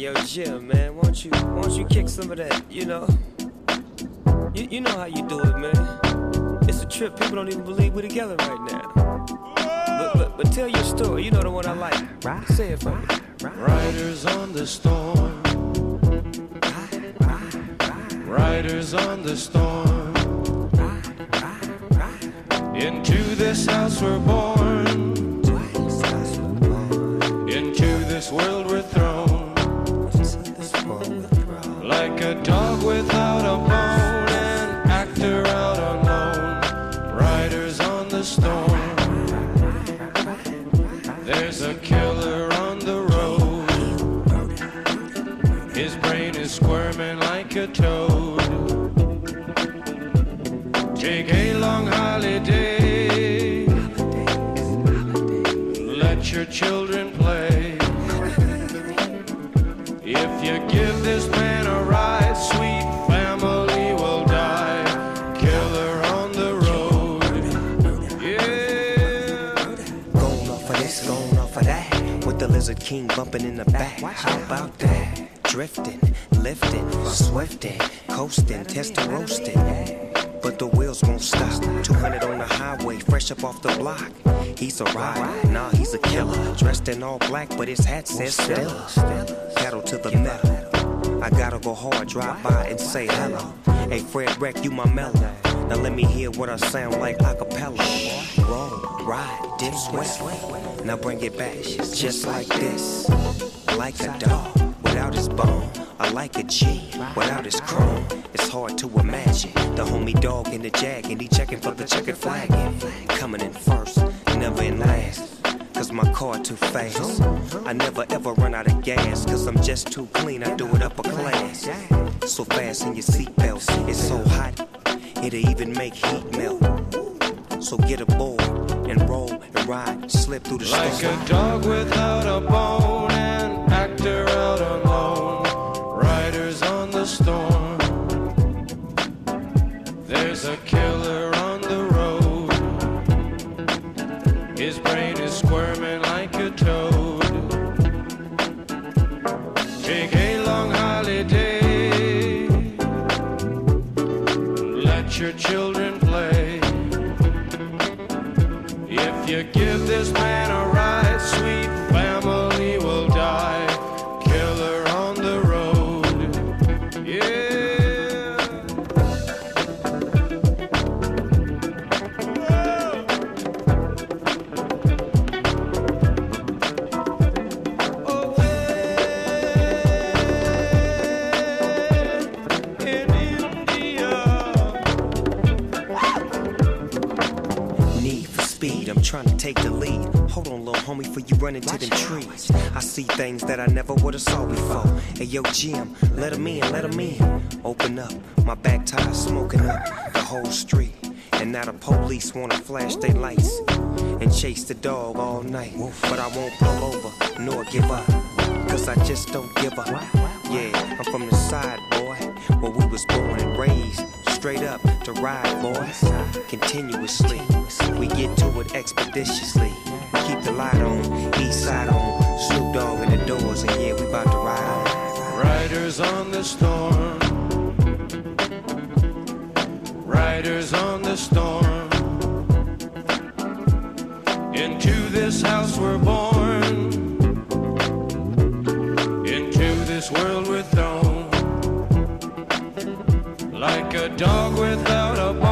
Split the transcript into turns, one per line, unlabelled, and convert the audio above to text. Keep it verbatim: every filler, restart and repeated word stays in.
yo, Jim, man, won't you, won't you kick some of that, you know? You, you know how you do it, man. It's a trip, people don't even believe we're together right now. But, but, but tell your story, you know the one I like. Right. Say it for me.
Riders on the storm. Riders on the storm. Into this house we're born. Into this world we're thrown. Like a dog without a bone, an actor out on loan. Riders on the storm. There's a killer on the road. His brain is squirming like a toad. Take a long holiday. Let your children play. If you give this man a ride, sweet family will die. Killer on the road. Yeah.
Going off of this, going off of that. With the Lizard King bumping in the back. How about that? Drifting, lifting, swifting, coasting, testing, roasting. But the wheels won't stop. two hundred on the highway, fresh up off the block. He's a rider, nah, he's a killer. Dressed in all black, but his hat says Stella. Pedal to the metal. I gotta go hard, drive by and say hello. Hey, Fred Wreck, you my mellow. Now let me hear what I sound like a cappella. Roll, ride, dip, sweat. Now bring it back, just like this. Like a dog without his bone. I like a G without his chrome. It's hard to imagine the homie dog in the jag, and he checking for the checkered flag. Coming in first, never in last, cause my car too fast. I never ever run out of gas, cause I'm just too clean, I do it upper class. So fast in your seatbelts, it's so hot, it'll even make heat melt. So get aboard and roll and ride, slip through the storm.
Like a dog without a bone, an actor out on loan. Riders on the storm. There's a killer on the road. His brain is squirming like a toad. Take a long holiday. Let your children play. If you give this man a ride, sweet family will die. Killer on the road. Yeah.
I'm trying to take the lead. Hold on, little homie, before you run into them trees. I see things that I never would've saw before. Hey, yo, Jim, let him in, let him in. Open up, my back tire smoking up the whole street. And now the police wanna flash their lights and chase the dog all night. But I won't pull over, nor give up, cause I just don't give up. Yeah, I'm from the side, boy, where we was born and raised. Straight up to ride, boys, continuously. We get to it expeditiously. Keep the light on, east side on. Snoop Dogg in the doors, and yeah, we about to ride on.
Riders on the storm. Riders on the storm. Into this house we're born. Into this world we're thrown. Like a dog without a bone.